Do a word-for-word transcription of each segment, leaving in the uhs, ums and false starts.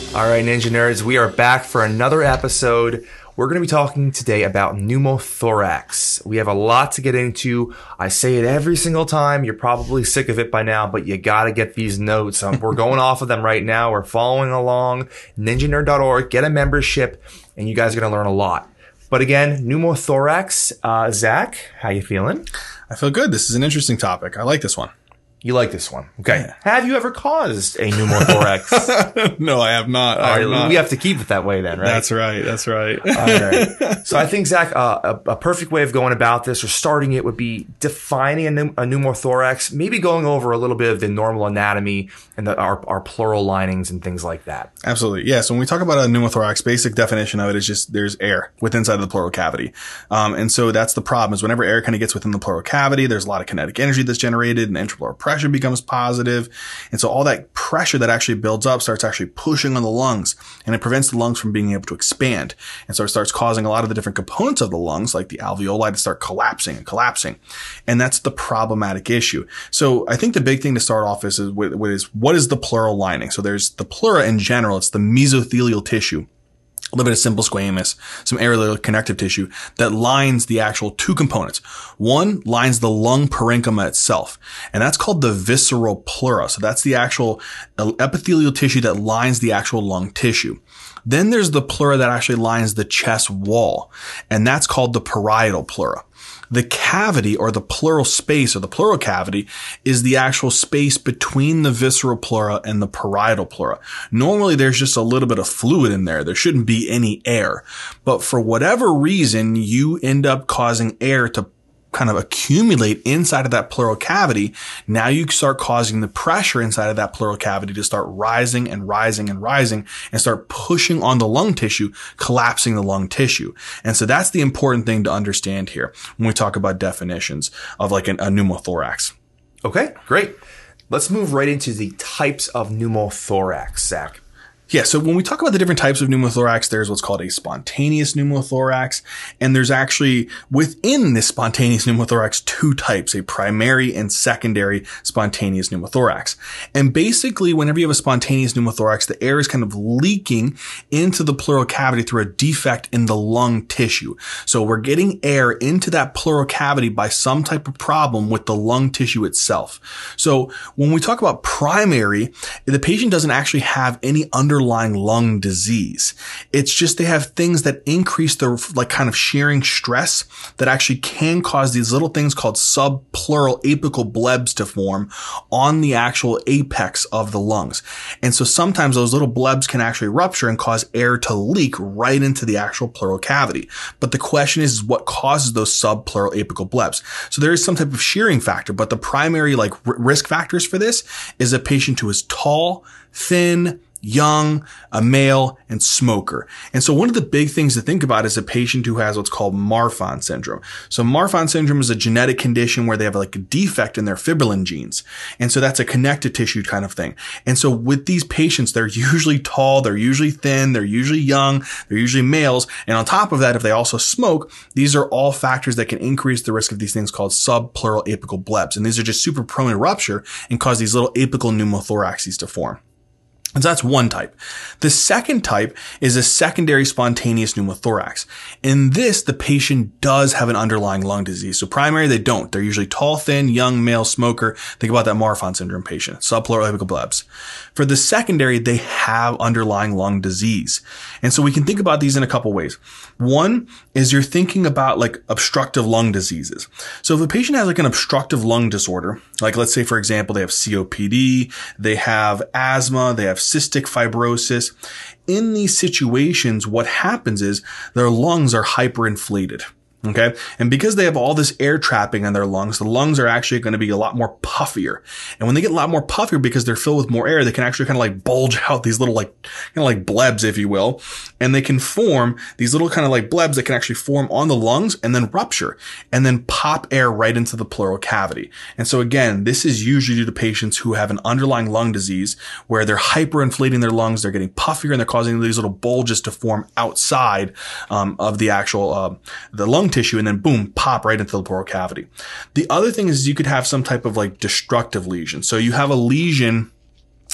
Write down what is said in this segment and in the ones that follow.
All right, Ninja Nerds, we are back for another episode. We're going to be talking today about pneumothorax. We have a lot to get into. I say it every single time. You're probably sick of it by now, but you got to get these notes. Um, we're going off of them right now. We're following along. ninja nerd dot org. Get a membership, and you guys are going to learn a lot. But again, pneumothorax. Uh, Zach, how you feeling? I feel good. This is an interesting topic. I like this one. You like this one. Okay. Yeah. Have you ever caused a pneumothorax? No, I have not. I All have right, not. we have to keep it that way then, right? That's right. That's right. All right. So I think, Zach, uh, a, a perfect way of going about this or starting it would be defining a, pneum- a pneumothorax, maybe going over a little bit of the normal anatomy and the, our, our pleural linings and things like that. Absolutely. Yeah. So when we talk about a pneumothorax, basic definition of it is just there's air within inside of the pleural cavity. Um, and so that's the problem is whenever air kind of gets within the pleural cavity, there's a lot of kinetic energy that's generated and intrapleural pressure becomes positive. And so all that pressure that actually builds up starts actually pushing on the lungs, and it prevents the lungs from being able to expand. And so it starts causing a lot of the different components of the lungs, like the alveoli, to start collapsing and collapsing. And that's the problematic issue. So I think the big thing to start off is, is, is what is the pleural lining? So there's the pleura in general. It's the mesothelial tissue. A little bit of simple squamous, some areolar connective tissue that lines the actual two components. One lines the lung parenchyma itself, and that's called the visceral pleura. So that's the actual epithelial tissue that lines the actual lung tissue. Then there's the pleura that actually lines the chest wall, and that's called the parietal pleura. The cavity or the pleural space or the pleural cavity is the actual space between the visceral pleura and the parietal pleura. Normally there's just a little bit of fluid in there. There shouldn't be any air. But for whatever reason, you end up causing air to kind of accumulate inside of that pleural cavity. Now you start causing the pressure inside of that pleural cavity to start rising and rising and rising and start pushing on the lung tissue, collapsing the lung tissue. And so that's the important thing to understand here when we talk about definitions of like an, a pneumothorax. Okay, great. Let's move right into the types of pneumothorax, Zach. Yeah, so when we talk about the different types of pneumothorax, there's what's called a spontaneous pneumothorax, and there's actually within this spontaneous pneumothorax two types, a primary and secondary spontaneous pneumothorax. And basically, whenever you have a spontaneous pneumothorax, the air is kind of leaking into the pleural cavity through a defect in the lung tissue. So we're getting air into that pleural cavity by some type of problem with the lung tissue itself. So when we talk about primary, the patient doesn't actually have any underlying underlying lung disease. It's just they have things that increase their like kind of shearing stress that actually can cause these little things called subpleural apical blebs to form on the actual apex of the lungs. And so sometimes those little blebs can actually rupture and cause air to leak right into the actual pleural cavity. But the question is what causes those subpleural apical blebs? So there is some type of shearing factor, but the primary like r- risk factors for this is a patient who is tall, thin, young, a male, and smoker. And so one of the big things to think about is a patient who has what's called Marfan syndrome. So Marfan syndrome is a genetic condition where they have like a defect in their fibrillin genes. And so that's a connective tissue kind of thing. And so with these patients, they're usually tall, they're usually thin, they're usually young, they're usually males. And on top of that, if they also smoke, these are all factors that can increase the risk of these things called subpleural apical blebs. And these are just super prone to rupture and cause these little apical pneumothoraxes to form. And so that's one type. The second type is a secondary spontaneous pneumothorax. In this, the patient does have an underlying lung disease. So primary, they don't. They're usually tall, thin, young, male, smoker. Think about that Marfan syndrome patient, subpleural apical blebs. For the secondary, they have underlying lung disease. And so we can think about these in a couple ways. One is you're thinking about like obstructive lung diseases. So if a patient has like an obstructive lung disorder, like let's say, for example, they have C O P D, they have asthma, they have cystic fibrosis. In these situations, what happens is their lungs are hyperinflated. Okay. And because they have all this air trapping in their lungs, the lungs are actually going to be a lot more puffier. And when they get a lot more puffier because they're filled with more air, they can actually kind of like bulge out these little like, kind of like blebs, if you will. And they can form these little kind of like blebs that can actually form on the lungs and then rupture and then pop air right into the pleural cavity. And so again, this is usually due to patients who have an underlying lung disease where they're hyperinflating their lungs, they're getting puffier, and they're causing these little bulges to form outside um, of the actual, uh, the lung tissue, and then boom, pop right into the pleural cavity. The other thing is you could have some type of like destructive lesion. So you have a lesion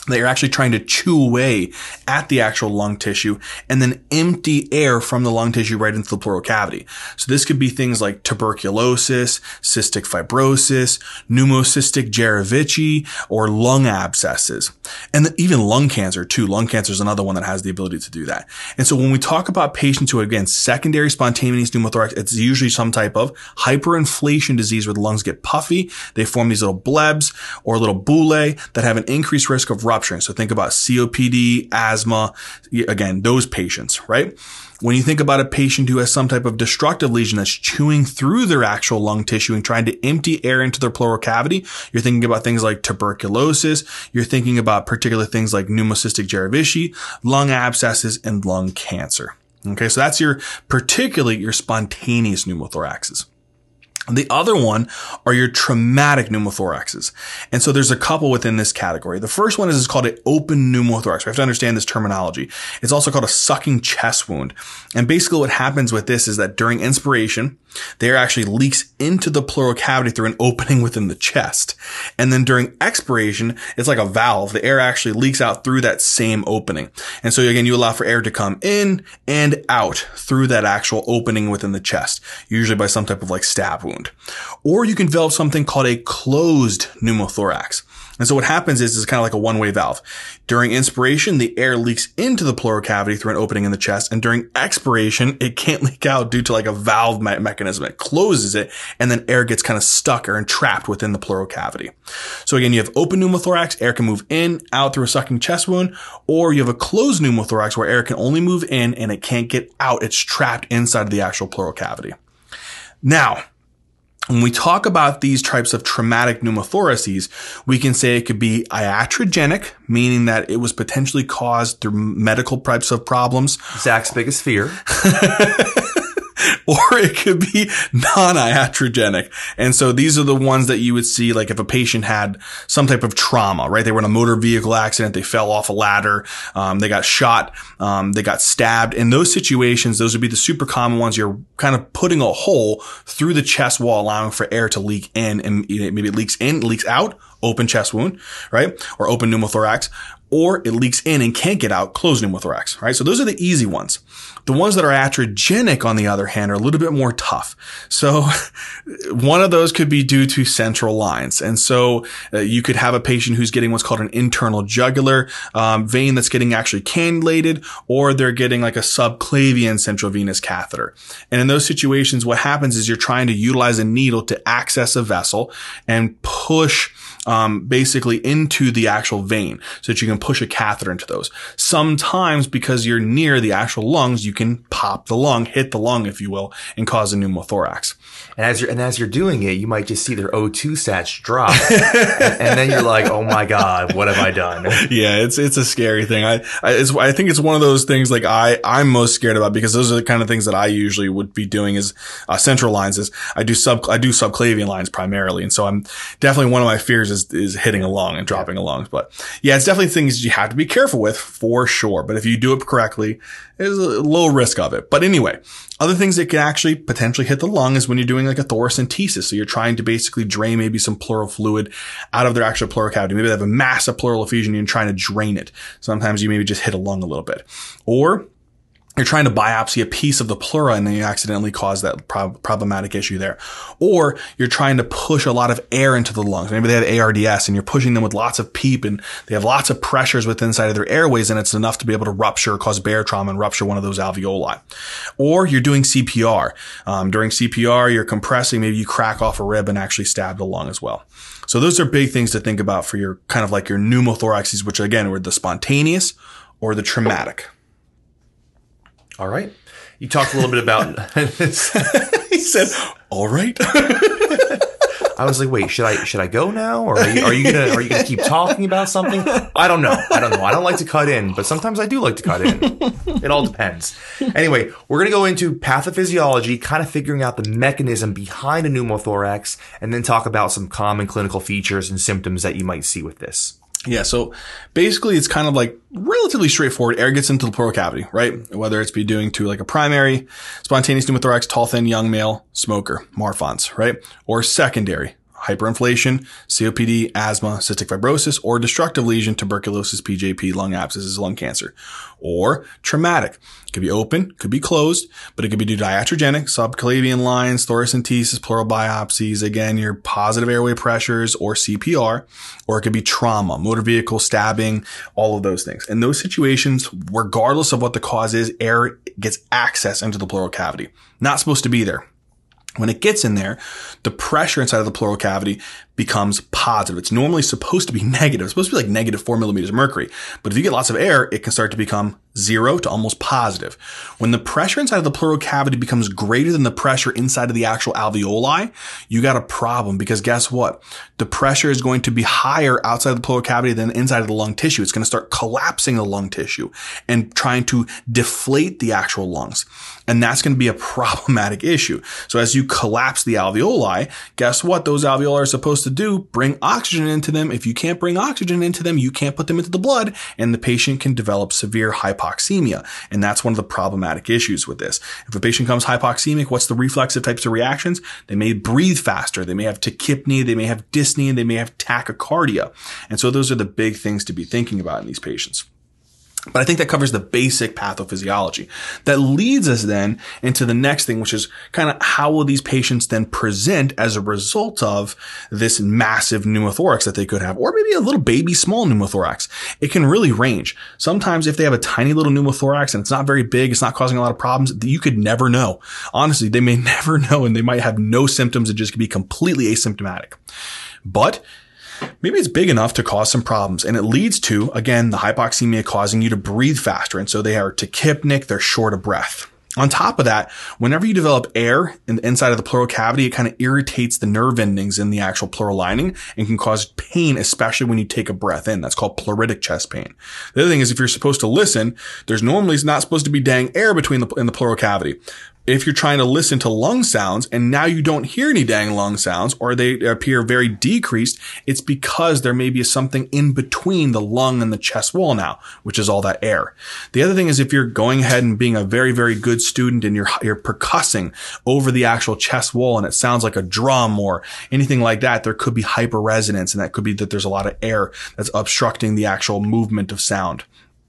that you're actually trying to chew away at the actual lung tissue and then empty air from the lung tissue right into the pleural cavity. So this could be things like tuberculosis, cystic fibrosis, pneumocystic Jirovecii, or lung abscesses. And even lung cancer too. Lung cancer is another one that has the ability to do that. And so when we talk about patients who, again, secondary spontaneous pneumothorax, it's usually some type of hyperinflation disease where the lungs get puffy. They form these little blebs or little bullae that have an increased risk of rupturing. So think about C O P D, asthma, again, those patients, right? When you think about a patient who has some type of destructive lesion that's chewing through their actual lung tissue and trying to empty air into their pleural cavity, you're thinking about things like tuberculosis. You're thinking about particular things like pneumocystic Jirovecii, lung abscesses, and lung cancer. Okay, so that's your particularly your spontaneous pneumothoraxes. The other one are your traumatic pneumothoraxes. And so there's a couple within this category. The first one is, is called an open pneumothorax. We have to understand this terminology. It's also called a sucking chest wound. And basically what happens with this is that during inspiration, the air actually leaks into the pleural cavity through an opening within the chest. And then during expiration, it's like a valve. The air actually leaks out through that same opening. And so again, you allow for air to come in and out through that actual opening within the chest, usually by some type of like stab wound. Or you can develop something called a closed pneumothorax. And so what happens is it's kind of like a one-way valve. During inspiration, the air leaks into the pleural cavity through an opening in the chest. And during expiration, it can't leak out due to like a valve me- mechanism. It closes it, and then air gets kind of stuck or entrapped within the pleural cavity. So again, you have open pneumothorax, air can move in, out through a sucking chest wound, or you have a closed pneumothorax where air can only move in and it can't get out. It's trapped inside of the actual pleural cavity. Now, when we talk about these types of traumatic pneumothoraces, we can say it could be iatrogenic, meaning that it was potentially caused through medical types of problems. Zach's biggest fear. Or it could be non-iatrogenic. And so these are the ones that you would see, like if a patient had some type of trauma, right? They were in a motor vehicle accident. They fell off a ladder. Um, they got shot. Um, they got stabbed. In those situations, those would be the super common ones. You're kind of putting a hole through the chest wall, allowing for air to leak in, and maybe it leaks in, leaks out, open chest wound, right? Or open pneumothorax. Or it leaks in and can't get out, closed pneumothorax, right? So those are the easy ones. The ones that are iatrogenic, on the other hand, are a little bit more tough. So one of those could be due to central lines. And so uh, you could have a patient who's getting what's called an internal jugular um, vein that's getting actually cannulated, or they're getting like a subclavian central venous catheter. And in those situations, what happens is you're trying to utilize a needle to access a vessel and push Um, basically into the actual vein so that you can push a catheter into those. Sometimes because you're near the actual lungs, you can pop the lung, hit the lung, if you will, and cause a pneumothorax. And as you're, and as you're doing it, you might just see their O two sats drop. and, and then you're like, oh my God, what have I done? Yeah, it's, it's a scary thing. I, I, it's, I think it's one of those things like I, I'm most scared about, because those are the kind of things that I usually would be doing is, uh, central lines is I do sub, I do subclavian lines primarily. And so I'm definitely, one of my fears is, is hitting a lung and dropping a lung. But yeah, it's definitely things you have to be careful with for sure. But if you do it correctly, there's a low risk of it. But anyway, other things that can actually potentially hit the lung is when you're doing like a thoracentesis. So you're trying to basically drain maybe some pleural fluid out of their actual pleural cavity. Maybe they have a massive pleural effusion and you're trying to drain it. Sometimes you maybe just hit a lung a little bit. Or you're trying to biopsy a piece of the pleura and then you accidentally cause that prob- problematic issue there. Or you're trying to push a lot of air into the lungs. Maybe they have A R D S and you're pushing them with lots of PEEP and they have lots of pressures within inside of their airways, and it's enough to be able to rupture, cause bear trauma and rupture one of those alveoli. Or you're doing C P R. Um, during C P R, you're compressing, maybe you crack off a rib and actually stab the lung as well. So those are big things to think about for your kind of like your pneumothoraxes, which again were the spontaneous or the traumatic. All right. You talked a little bit about this. He said, all right. I was like, wait, should I, should I go now? Or are you, are you gonna, are you gonna keep talking about something? I don't know. I don't know. I don't like to cut in, but sometimes I do like to cut in. It all depends. Anyway, we're going to go into pathophysiology, kind of figuring out the mechanism behind a pneumothorax, and then talk about some common clinical features and symptoms that you might see with this. Yeah, so basically it's kind of like relatively straightforward. Air gets into the pleural cavity, right? Whether it's be doing to like a primary spontaneous pneumothorax, tall, thin, young male, smoker, Marfan's, right? Or secondary, hyperinflation, C O P D, asthma, cystic fibrosis, or destructive lesion, tuberculosis, P J P, lung abscesses, lung cancer. Or traumatic. It could be open, could be closed, but it could be due to iatrogenic, subclavian lines, thoracentesis, pleural biopsies, again, your positive airway pressures, or C P R, or it could be trauma, motor vehicle stabbing, all of those things. In those situations, regardless of what the cause is, air gets access into the pleural cavity. Not supposed to be there. When it gets in there, the pressure inside of the pleural cavity becomes positive. It's normally supposed to be negative. It's supposed to be like negative four millimeters of mercury. But if you get lots of air, it can start to become zero to almost positive. When the pressure inside of the pleural cavity becomes greater than the pressure inside of the actual alveoli, you got a problem, because guess what? The pressure is going to be higher outside of the pleural cavity than inside of the lung tissue. It's going to start collapsing the lung tissue and trying to deflate the actual lungs. And that's going to be a problematic issue. So as you collapse the alveoli, guess what? Those alveoli are supposed to do? Bring oxygen into them. If you can't bring oxygen into them, you can't put them into the blood, and the patient can develop severe hypoxemia. And that's one of the problematic issues with this. If a patient comes hypoxemic, what's the reflexive types of reactions? They may breathe faster. They may have tachypnea. They may have dyspnea. They may have tachycardia. And so those are the big things to be thinking about in these patients. But I think that covers the basic pathophysiology. That leads us then into the next thing, which is kind of how will these patients then present as a result of this massive pneumothorax that they could have, or maybe a little baby small pneumothorax. It can really range. Sometimes if they have a tiny little pneumothorax and it's not very big, it's not causing a lot of problems, you could never know. Honestly, they may never know, and they might have no symptoms and just be completely asymptomatic. But maybe it's big enough to cause some problems, and it leads to, again, the hypoxemia causing you to breathe faster. And so they are tachypnic, they're short of breath. On top of that, whenever you develop air in the inside of the pleural cavity, it kind of irritates the nerve endings in the actual pleural lining and can cause pain, especially when you take a breath in. That's called pleuritic chest pain. The other thing is, if you're supposed to listen, there's normally not supposed to be dang air between the, in the pleural cavity. If you're trying to listen to lung sounds and now you don't hear any dang lung sounds, or they appear very decreased, it's because there may be something in between the lung and the chest wall now, which is all that air. The other thing is, if you're going ahead and being a very, very good student and you're, you're percussing over the actual chest wall and it sounds like a drum or anything like that, there could be hyperresonance, and that could be that there's a lot of air that's obstructing the actual movement of sound.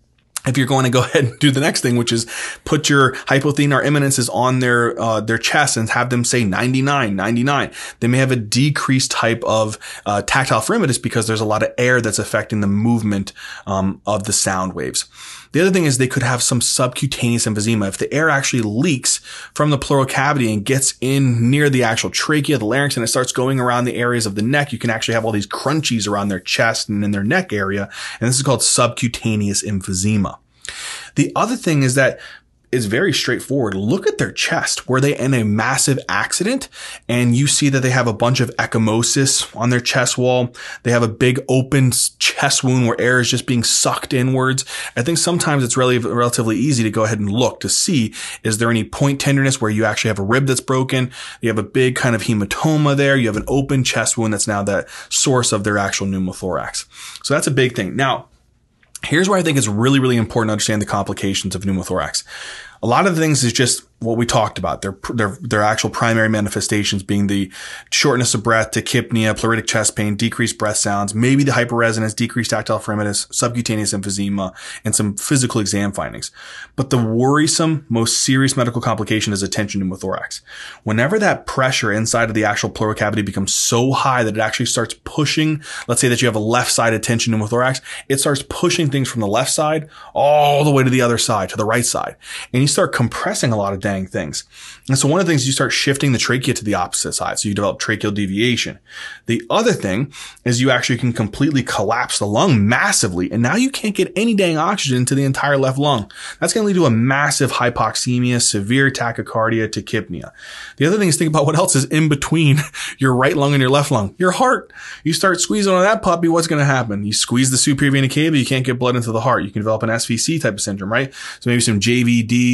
If you're going to go ahead and do the next thing, which is put your hypothenar eminences on their uh, their chest and have them say ninety-nine, ninety-nine, they may have a decreased type of uh, tactile phrenitis because there's a lot of air that's affecting the movement um, of the sound waves. The other thing is they could have some subcutaneous emphysema. If the air actually leaks from the pleural cavity and gets in near the actual trachea, the larynx, and it starts going around the areas of the neck, you can actually have all these crunchies around their chest and in their neck area. And this is called subcutaneous emphysema. The other thing is that it's very straightforward. Look at their chest. Were they in a massive accident and you see that they have a bunch of ecchymosis on their chest wall? They have a big open chest wound where air is just being sucked inwards. I think sometimes it's really relatively easy to go ahead and look to see, is there any point tenderness where you actually have a rib that's broken? You have a big kind of hematoma there. You have an open chest wound that's now the source of their actual pneumothorax. So that's a big thing. Now, here's where I think it's really, really important to understand the complications of pneumothorax. A lot of the things is just what we talked about. Their, their, their actual primary manifestations being the shortness of breath, tachypnea, pleuritic chest pain, decreased breath sounds, maybe the hyperresonance, decreased tactile phrenitis, subcutaneous emphysema, and some physical exam findings. But the worrisome, most serious medical complication is a tension pneumothorax. Whenever that pressure inside of the actual pleural cavity becomes so high that it actually starts pushing, let's say that you have a left-sided tension pneumothorax, it starts pushing things from the left side all the way to the other side, to the right side. And you start compressing a lot of dang things. And so one of the things, you start shifting the trachea to the opposite side. So you develop tracheal deviation. The other thing is you actually can completely collapse the lung massively. And now you can't get any dang oxygen to the entire left lung. That's going to lead to a massive hypoxemia, severe tachycardia, tachypnea. The other thing is, think about what else is in between your right lung and your left lung. Your heart. You start squeezing on that puppy, what's going to happen? You squeeze the superior vena cava, you can't get blood into the heart. You can develop an S V C type of syndrome, right? So maybe some J V D,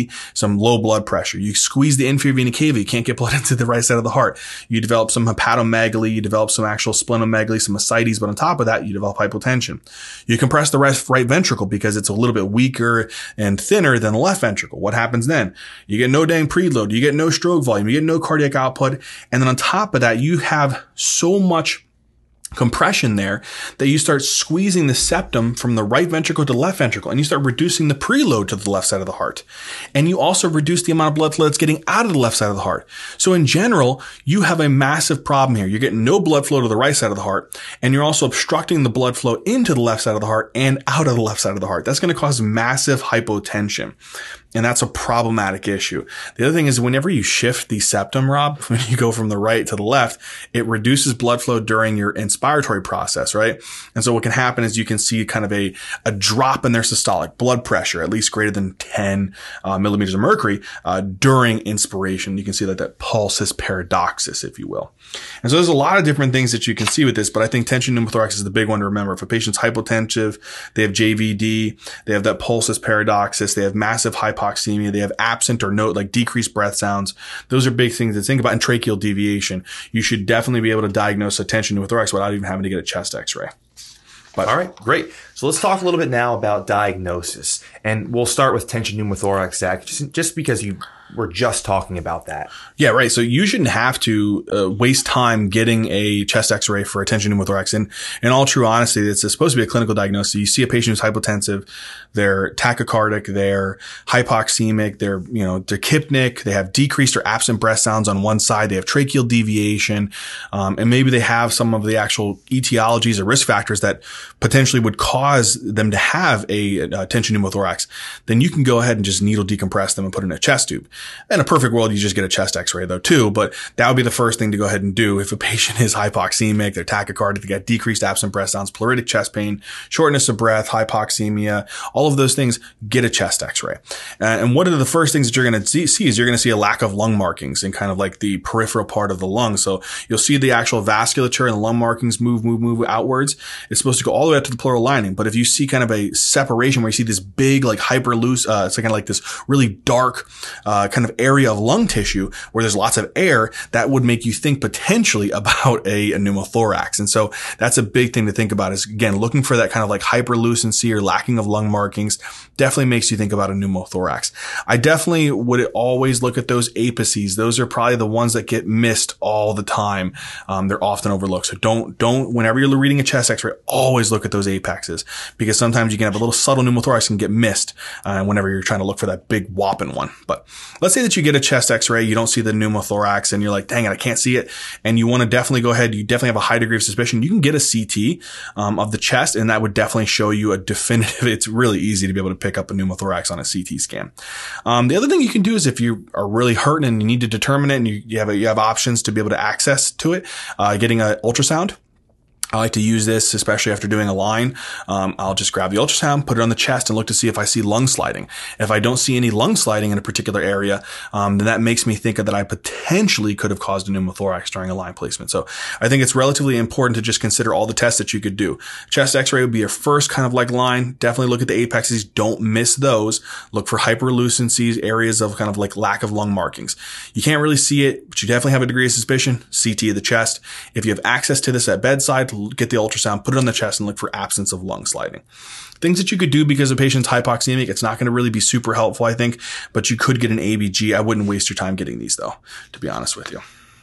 see some low blood pressure. You squeeze the inferior vena cava, you can't get blood into the right side of the heart. You develop some hepatomegaly, you develop some actual splenomegaly, some ascites, but on top of that, you develop hypotension. You compress the right, right ventricle because it's a little bit weaker and thinner than the left ventricle. What happens then? You get no dang preload, you get no stroke volume, you get no cardiac output, and then on top of that, you have so much compression there that you start squeezing the septum from the right ventricle to the left ventricle, and you start reducing the preload to the left side of the heart. And you also reduce the amount of blood flow that's getting out of the left side of the heart. So in general, you have a massive problem here. You're getting no blood flow to the right side of the heart, and you're also obstructing the blood flow into the left side of the heart and out of the left side of the heart. That's going to cause massive hypotension. And that's a problematic issue. The other thing is whenever you shift the septum, Rob, when you go from the right to the left, it reduces blood flow during your inspiratory process, right? And so what can happen is you can see kind of a, a drop in their systolic blood pressure, at least greater than ten uh, millimeters of mercury uh, during inspiration. You can see that that pulsus paradoxus, if you will. And so there's a lot of different things that you can see with this, but I think tension pneumothorax is the big one to remember. If a patient's hypotensive, they have J V D, they have that pulsus paradoxus, they have massive hypoxemia, they have absent or no, like decreased breath sounds. Those are big things to think about. And tracheal deviation. You should definitely be able to diagnose a tension pneumothorax without even having to get a chest x-ray. But all right, great. So let's talk a little bit now about diagnosis. And we'll start with tension pneumothorax, Zach, just, just because you were just talking about that. Yeah, right. So you shouldn't have to uh, waste time getting a chest x-ray for a tension pneumothorax. And in all true honesty, it's supposed to be a clinical diagnosis. You see a patient who's hypotensive, they're tachycardic, they're hypoxemic, they're, you know, they're tachypnic, they have decreased or absent breath sounds on one side, they have tracheal deviation, um, and maybe they have some of the actual etiologies or risk factors that potentially would cause them to have a, a tension pneumothorax. Then you can go ahead and just needle decompress them and put in a chest tube. In a perfect world, you just get a chest x-ray though too, but that would be the first thing to go ahead and do if a patient is hypoxemic, they're tachycardic, they got decreased absent breath sounds, pleuritic chest pain, shortness of breath, hypoxemia, all of those things, get a chest x-ray. Uh, and one of the first things that you're going to see, see is you're going to see a lack of lung markings in kind of like the peripheral part of the lung. So you'll see the actual vasculature and the lung markings move, move, move outwards. It's supposed to go all the way up to the pleural lining. But if you see kind of a separation where you see this big, like hyper loose, uh, it's kind of like this really dark, uh, kind of area of lung tissue where there's lots of air, that would make you think potentially about a, a pneumothorax. And so that's a big thing to think about is, again, looking for that kind of like hyperlucency or lacking of lung markings definitely makes you think about a pneumothorax. I definitely would always look at those apices. Those are probably the ones that get missed all the time. Um, they're often overlooked. So don't, don't, whenever you're reading a chest x-ray, always look at those apexes because sometimes you can have a little subtle pneumothorax and get missed uh, whenever you're trying to look for that big whopping one. But let's say that you get a chest x-ray, you don't see the pneumothorax and you're like, dang it, I can't see it. And you want to definitely go ahead. You definitely have a high degree of suspicion. You can get a C T um, of the chest and that would definitely show you a definitive, it's really easy to be able to pick up a pneumothorax on a C T scan. Um, the other thing you can do is if you are really hurting and you need to determine it and you, you have a, you have options to be able to access to it, uh, getting an ultrasound. I like to use this, especially after doing a line. Um, I'll just grab the ultrasound, put it on the chest and look to see if I see lung sliding. If I don't see any lung sliding in a particular area, um, then that makes me think that I potentially could have caused a pneumothorax during a line placement. So I think it's relatively important to just consider all the tests that you could do. Chest x-ray would be your first kind of like line. Definitely look at the apexes. Don't miss those. Look for hyperlucencies, areas of kind of like lack of lung markings. You can't really see it, but you definitely have a degree of suspicion. C T of the chest. If you have access to this at bedside, get the ultrasound, put it on the chest and look for absence of lung sliding. Things that you could do because a patient's hypoxemic, it's not going to really be super helpful, I think, but you could get an A B G. I wouldn't waste your time getting these though, to be honest with you.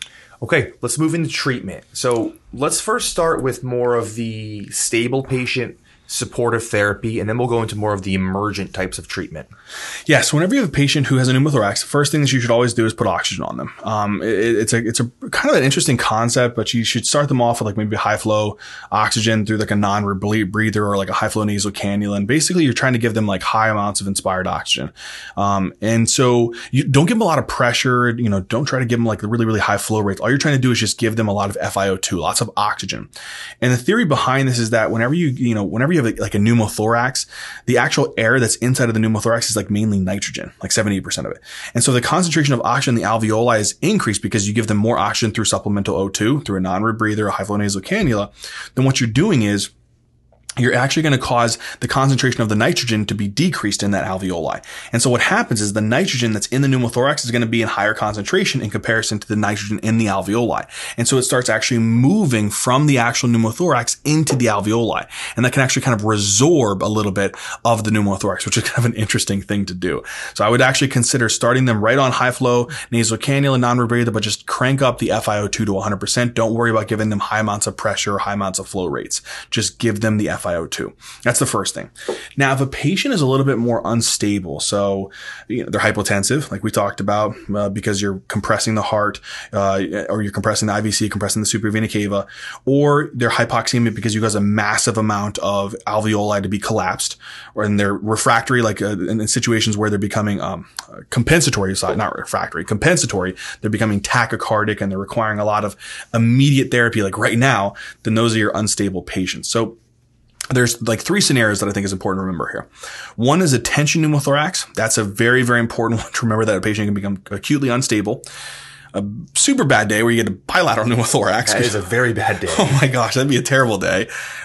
Okay, let's move into treatment. So let's first start with more of the stable patient supportive therapy, and then we'll go into more of the emergent types of treatment. Yes. Yeah, so whenever you have a patient who has a pneumothorax, the first thing that you should always do is put oxygen on them. Um, it, it's a, it's a kind of an interesting concept, but you should start them off with like maybe high flow oxygen through like a non-breather or like a high flow nasal cannula. And basically you're trying to give them like high amounts of inspired oxygen. Um, and so you don't give them a lot of pressure. You know, don't try to give them like the really, really high flow rates. All you're trying to do is just give them a lot of F i O two, lots of oxygen. And the theory behind this is that whenever you, you know, whenever you have a, like a pneumothorax, the actual air that's inside of the pneumothorax is like mainly nitrogen, like seventy percent of it. And so the concentration of oxygen in the alveoli is increased because you give them more oxygen through supplemental O two, through a non-rebreather, a high flow nasal cannula. Then what you're doing is you're actually going to cause the concentration of the nitrogen to be decreased in that alveoli. And so what happens is the nitrogen that's in the pneumothorax is going to be in higher concentration in comparison to the nitrogen in the alveoli. And so it starts actually moving from the actual pneumothorax into the alveoli. And that can actually kind of resorb a little bit of the pneumothorax, which is kind of an interesting thing to do. So I would actually consider starting them right on high flow nasal cannula, non-rebreather, but just crank up the F i O two to one hundred percent. Don't worry about giving them high amounts of pressure or high amounts of flow rates. Just give them the F i O two. That's the first thing. Now, if a patient is a little bit more unstable, so you know, they're hypotensive, like we talked about, uh, because you're compressing the heart, uh, or you're compressing the I V C, compressing the supravena cava, or they're hypoxemic because you cause a massive amount of alveoli to be collapsed, or and they're refractory, like uh, in situations where they're becoming um, compensatory, not refractory, compensatory, they're becoming tachycardic and they're requiring a lot of immediate therapy, like right now, then those are your unstable patients. So there's like three scenarios that I think is important to remember here. One is a tension pneumothorax. That's a very, very important one to remember, that a patient can become acutely unstable. A super bad day where you get a bilateral pneumothorax. That is a very bad day. Oh my gosh, that'd be a terrible day.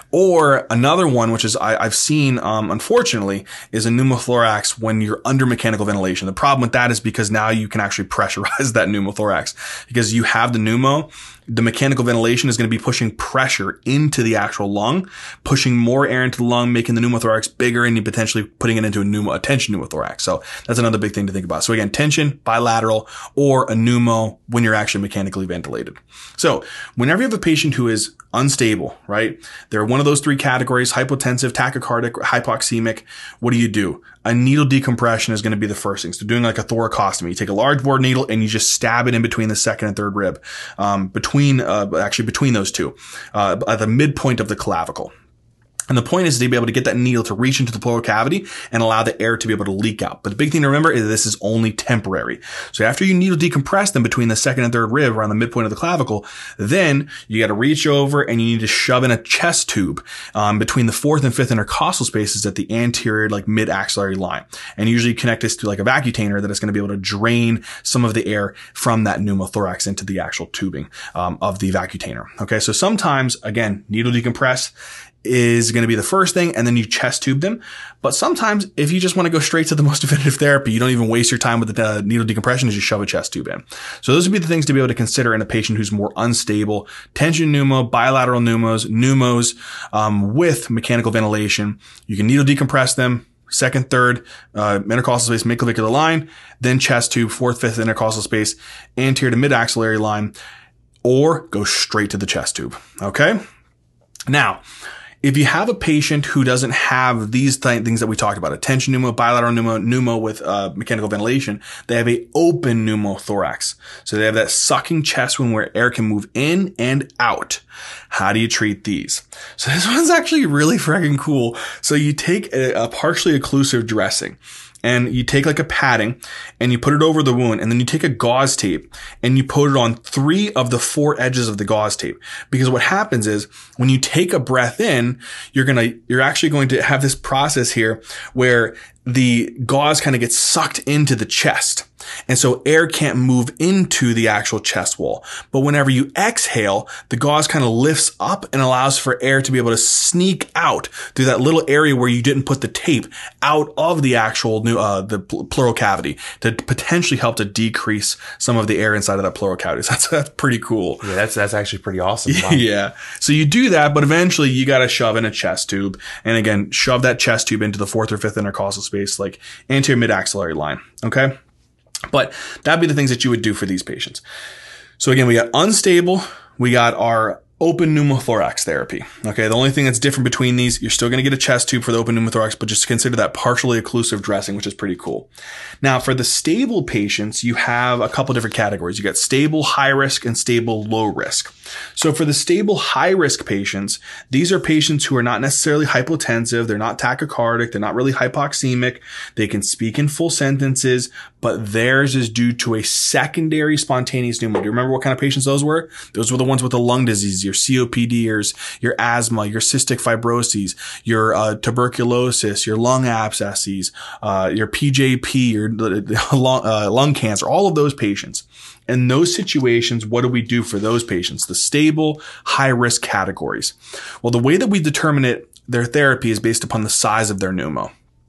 Or another one, which is I, I've seen, um, unfortunately, is a pneumothorax when you're under mechanical ventilation. The problem with that is because now you can actually pressurize that pneumothorax because you have the pneumo. The mechanical ventilation is going to be pushing pressure into the actual lung, pushing more air into the lung, making the pneumothorax bigger, and you potentially putting it into a pneumo, a tension pneumothorax. So that's another big thing to think about. So again, tension, bilateral, or a pneumo when you're actually mechanically ventilated. So whenever you have a patient who is unstable, right? They're one of those three categories: hypotensive, tachycardic, hypoxemic. What do you do? A needle decompression is going to be the first thing. So doing like a thoracostomy, you take a large bore needle and you just stab it in between the second and third rib, um, between, uh, actually between those two, uh, at the midpoint of the clavicle. And the point is to be able to get that needle to reach into the pleural cavity and allow the air to be able to leak out. But the big thing to remember is that this is only temporary. So after you needle decompress them between the second and third rib around the midpoint of the clavicle, then you got to reach over and you need to shove in a chest tube um, between the fourth and fifth intercostal spaces at the anterior, like mid-axillary line. And usually connect this to like a vacutainer that is going to be able to drain some of the air from that pneumothorax into the actual tubing um, of the vacutainer. Okay, so sometimes, again, needle decompress is going to be the first thing, and then you chest tube them. But sometimes if you just want to go straight to the most definitive therapy, you don't even waste your time with the uh, needle decompression, is you shove a chest tube in. So those would be the things to be able to consider in a patient who's more unstable: tension pneumo, bilateral pneumos, pneumos um, with mechanical ventilation. You can needle decompress them, second, third, uh, intercostal space, midclavicular line, then chest tube, fourth, fifth intercostal space, anterior to mid-axillary line, or go straight to the chest tube. Okay? Now, if you have a patient who doesn't have these th- things that we talked about, a tension pneumo, bilateral pneumo, pneumo with uh, mechanical ventilation, they have a open pneumothorax. So they have that sucking chest wound where air can move in and out. How do you treat these? So this one's actually really freaking cool. So you take a, a partially occlusive dressing, and you take like a padding and you put it over the wound, and then you take a gauze tape and you put it on three of the four edges of the gauze tape. Because what happens is when you take a breath in, you're going to, you're actually going to have this process here where the gauze kind of gets sucked into the chest. And so air can't move into the actual chest wall. But whenever you exhale, the gauze kind of lifts up and allows for air to be able to sneak out through that little area where you didn't put the tape out of the actual new, uh, the pleural cavity to potentially help to decrease some of the air inside of that pleural cavity. So that's, that's pretty cool. Yeah, that's, that's actually pretty awesome. Wow. Yeah. So you do that, but eventually you got to shove in a chest tube. And again, shove that chest tube into the fourth or fifth intercostal space, like anterior mid-axillary line. Okay. But that'd be the things that you would do for these patients. So again, we got unstable. We got our open pneumothorax therapy. Okay. The only thing that's different between these, you're still going to get a chest tube for the open pneumothorax, but just consider that partially occlusive dressing, which is pretty cool. Now, for the stable patients, you have a couple different categories. You got stable, high risk, and stable, low risk. So for the stable, high risk patients, these are patients who are not necessarily hypotensive. They're not tachycardic. They're not really hypoxemic. They can speak in full sentences, but theirs is due to a secondary spontaneous pneumonia. Do you remember what kind of patients those were? Those were the ones with the lung disease, your C O P D, your, your asthma, your cystic fibroses, your uh, tuberculosis, your lung abscesses, uh, your P J P, your lung, uh, lung cancer, all of those patients. In those situations, what do we do for those patients? The stable, high risk categories. Well, the way that we determine it their therapy is based upon the size of their pneumo.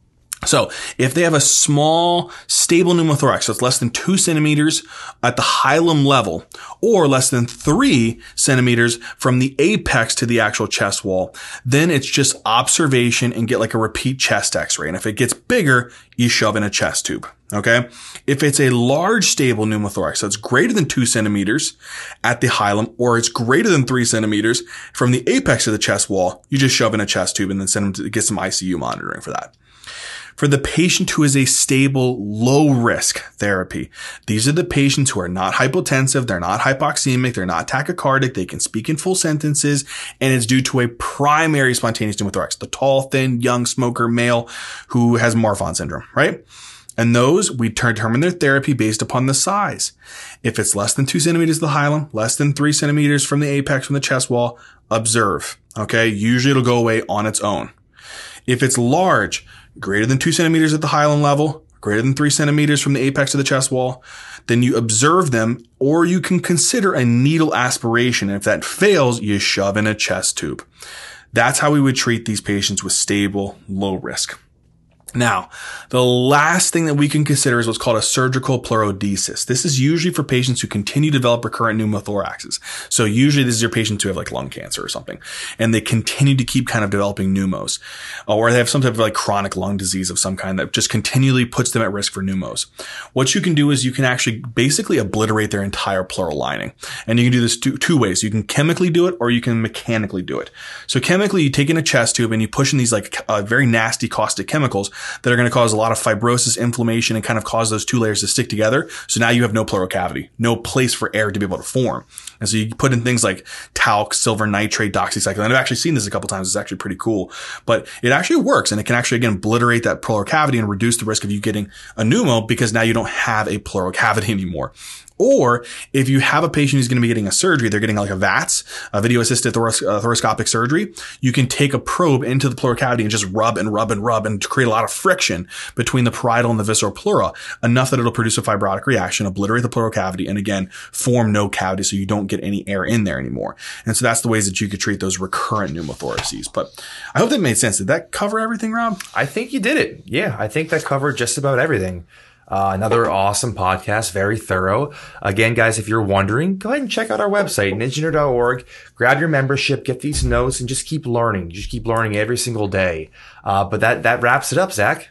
So if they have a small, stable pneumothorax, so it's less than two centimeters at the hilum level, or less than three centimeters from the apex to the actual chest wall, then it's just observation and get like a repeat chest x-ray. And if it gets bigger, you shove in a chest tube. Okay. If it's a large, stable pneumothorax, so it's greater than two centimeters at the hilum, or it's greater than three centimeters from the apex of the chest wall, you just shove in a chest tube and then send them to get some I C U monitoring for that. For the patient who is a stable, low-risk therapy, these are the patients who are not hypotensive, they're not hypoxemic, they're not tachycardic, they can speak in full sentences, and it's due to a primary spontaneous pneumothorax, the tall, thin, young smoker male who has Marfan syndrome, right? And those, we determine their therapy based upon the size. If it's less than two centimeters of the hilum, less than three centimeters from the apex from the chest wall, observe, okay? Usually it'll go away on its own. If it's large, greater than two centimeters at the hilum level, greater than three centimeters from the apex of the chest wall, then you observe them, or you can consider a needle aspiration. And if that fails, you shove in a chest tube. That's how we would treat these patients with stable, low risk. Now, the last thing that we can consider is what's called a surgical pleurodesis. This is usually for patients who continue to develop recurrent pneumothoraxes. So usually this is your patients who have like lung cancer or something, and they continue to keep kind of developing pneumos, or they have some type of like chronic lung disease of some kind that just continually puts them at risk for pneumos. What you can do is you can actually basically obliterate their entire pleural lining. And you can do this two, two ways. You can chemically do it, or you can mechanically do it. So chemically, you take in a chest tube and you push in these like uh, very nasty caustic chemicals that are going to cause a lot of fibrosis, inflammation, and kind of cause those two layers to stick together. So now you have no pleural cavity, no place for air to be able to form. And so you put in things like talc, silver nitrate, doxycycline. And I've actually seen this a couple times. It's actually pretty cool, but it actually works. And it can actually, again, obliterate that pleural cavity and reduce the risk of you getting a pneumo because now you don't have a pleural cavity anymore. Or if you have a patient who's going to be getting a surgery, they're getting like a V A T S, a video-assisted thoros- uh, thoracoscopic surgery, you can take a probe into the pleural cavity and just rub and rub and rub and create a lot of friction between the parietal and the visceral pleura, enough that it'll produce a fibrotic reaction, obliterate the pleural cavity, and again, form no cavity so you don't get any air in there anymore. And so that's the ways that you could treat those recurrent pneumothoraces. But I hope that made sense. Did that cover everything, Rob? I think you did it. Yeah, I think that covered just about everything. Uh, another awesome podcast, very thorough. Again, guys, if you're wondering, go ahead and check out our website, ninja nerd dot org. Grab your membership, get these notes, and just keep learning. Just keep learning every single day. Uh, but that, that wraps it up, Zach.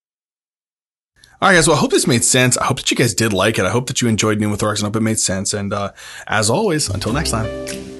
All right, guys. Well, I hope this made sense. I hope that you guys did like it. I hope that you enjoyed pneumothorax and I hope it made sense. And uh, as always, until next time.